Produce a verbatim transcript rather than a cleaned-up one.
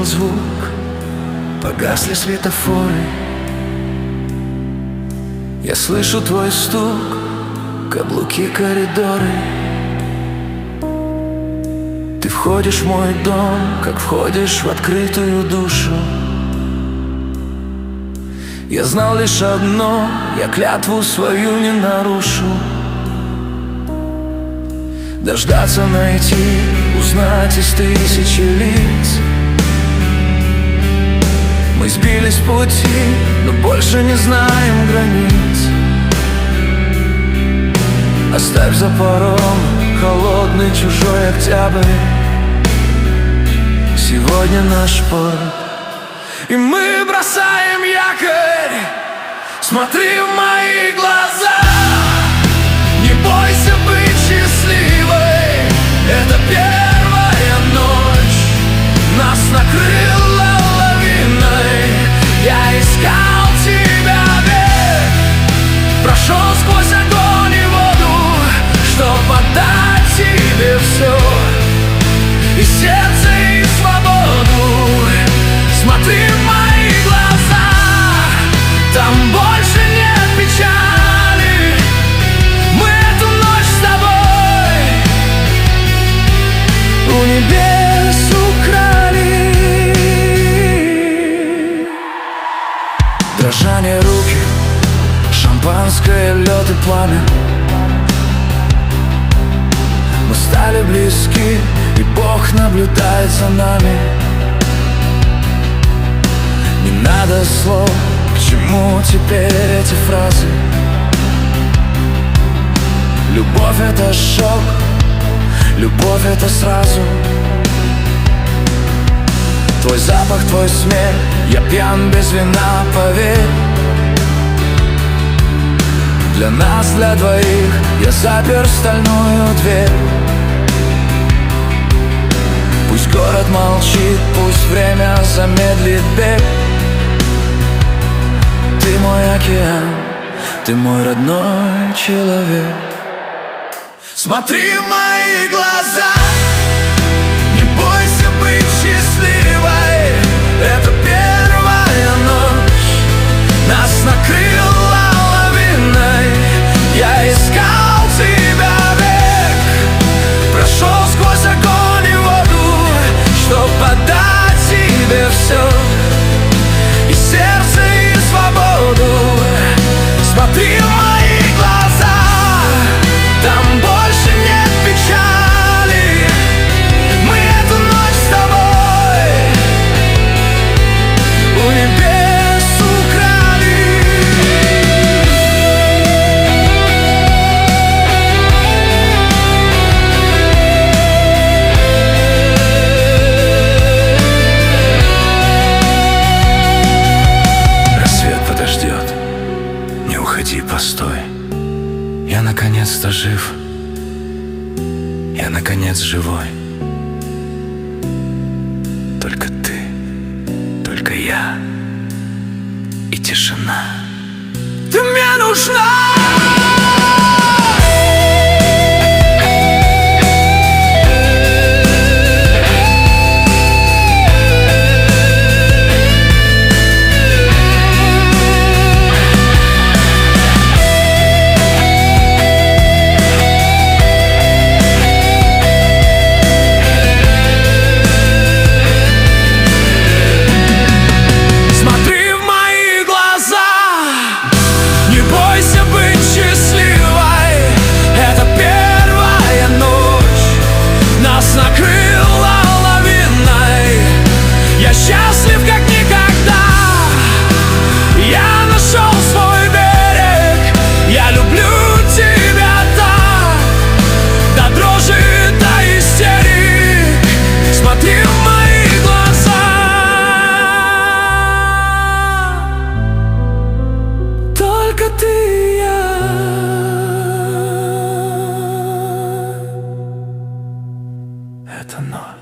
услышал звук, погасли светофоры. Я слышу твой стук, каблуки, коридоры. Ты входишь в мой дом, как входишь в открытую душу. Я знал лишь одно, я клятву свою не нарушу. Дождаться, найти, узнать из тысячи лиц. Мы сбились с пути, но больше не знаем границ. Оставь за порогом холодный чужой октябрь. Сегодня наш порт, и мы бросаем якорь. Смотри в мои глаза, не бойся быть счастливой. Это первая ночь, нас накрыла лавиной. Я искал тебя век, прошел сквозь огонь и воду, чтоб отдать тебе все, и сердце, и свободу. Смотри в мои глаза, там больше нет печали. Мы эту ночь с тобой у небес украли. Дрожание руки, шампанское, лед и пламя. Мы стали близки, и Бог наблюдает за нами. Не надо слов, к чему теперь эти фразы? Любовь — это шок, любовь — это сразу. Твой запах, твой смех, я пьян без вина, поверь. Для нас, для двоих, я запер стальную дверь. Пусть город молчит, пусть время замедлит бег. Ты мой океан, ты мой родной человек. Смотри в мои глаза, не бойся быть счастливой. Это первая ночь, нас накрыла лавиной. Я искал тебя век, прошел сквозь огонь и воду, чтоб отдать тебе все, и сердце, и свободу. Смотри в мои глаза, там больше нет печали. Мы эту ночь с тобой у небес украли. Рассвет подождет, не уходи, постой. Я наконец-то жив, я наконец живой. Только ты, только я и тишина. Ты мне нужна. Счастлив как никогда, я нашел свой берег. Я люблю тебя так, до дрожи, до истерик. Смотри в мои глаза, только ты и я. Это ночь.